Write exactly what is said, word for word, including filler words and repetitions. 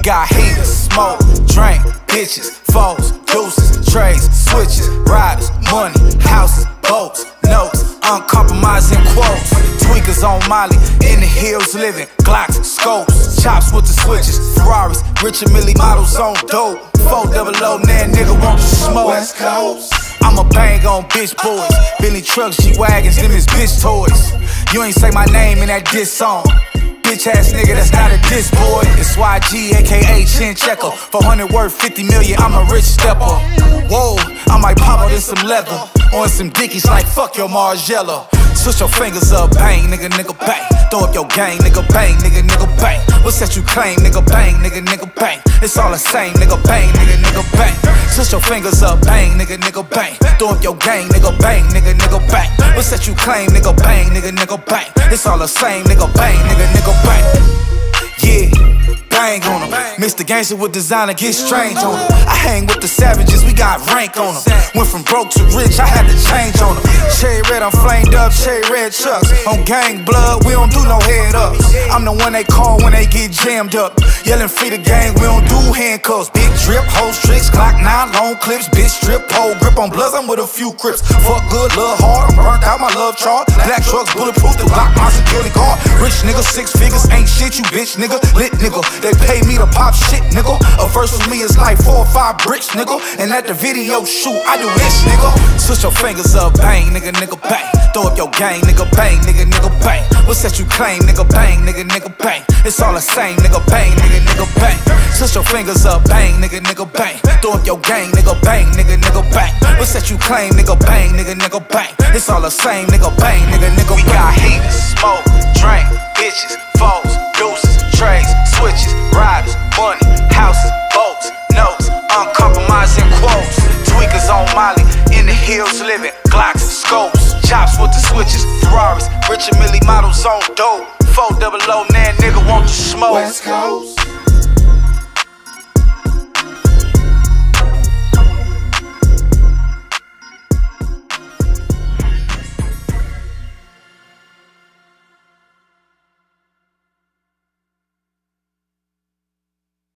got heaters, smoke, drink, bitches, foes, deuces, trays, switches, riders, money, houses, boats, notes, uncompromising quotes. Tweakers on Molly, in the hills living, Glocks, scopes, chops with the switches, Ferraris, rich and Millie models on dope. Four double O, now nigga want to smoke. West Coast. I'ma bang on bitch boys, Bentley trucks, G-Wagons, them is bitch toys. You ain't say my name in that diss song. Bitch ass nigga, that's not a diss boy. It's Y G, aka Chin Checker. four hundred worth fifty million, I'm a rich stepper. Whoa, I might pop out in some leather, or in some dickies like fuck your Margiela. Switch your fingers up, bang, nigga, nigga, bang. Throw up your gang, nigga, bang, nigga, nigga, bang. What's that you claim, nigga, bang, nigga, nigga, bang. It's all the same, nigga, bang, nigga, nigga, bang. Switch your fingers up, bang, nigga, nigga, bang. Throw up your gang, nigga, bang, nigga, nigga, bang. What's that you claim, nigga, bang, nigga, nigga, bang. It's all the same, nigga, bang, nigga, nigga, bang. Yeah, bang on them. Mister Gangster with designer, get strange on them. I hang with the savages, we got rank on them. Went from broke to rich, I had to change on them. Cherry red, I'm flamed up, cherry red chucks. On gang blood, we don't do no head ups. I'm the one they call when they get jammed up. Yelling free the gang, we don't do handcuffs. Big drip, whole tricks, Glock nine, long clips. Bitch strip, pole grip on bloods, I'm with a few crips. Fuck good, love hard, I'm burnt out my love chart. Black trucks, bulletproof, to block my security guard. Rich nigga, six figures, ain't shit, you bitch nigga. Lit nigga, they pay me to pop shit nigga. A verse with me is like four or five bricks nigga. And at the video shoot, I do this nigga. Switch your fingers up, bang, nigga, nigga, bang. Throw up your gang, nigga, bang, nigga, nigga, bang. What's that you claim, nigga, bang, nigga, nigga, bang. It's all the same, nigga, bang, nigga, nigga, bang. Switch your fingers up, bang, nigga, nigga, bang. Throw up your gang, nigga, bang, nigga, nigga, bang. What's that you claim, nigga, bang, nigga, nigga, bang. It's all the same, nigga, bang, nigga, nigga, bang. We got heaters, smoke, drink, bitches, foes, deuces, trays, switches, riders, money, houses, boats, notes, uncompromising quotes. Tweakers on Molly, in the hills living, Glocks, scopes, chops with the switches, Ferraris, rich and Millie models on dope. Four double O, now nigga want to smoke. West Coast.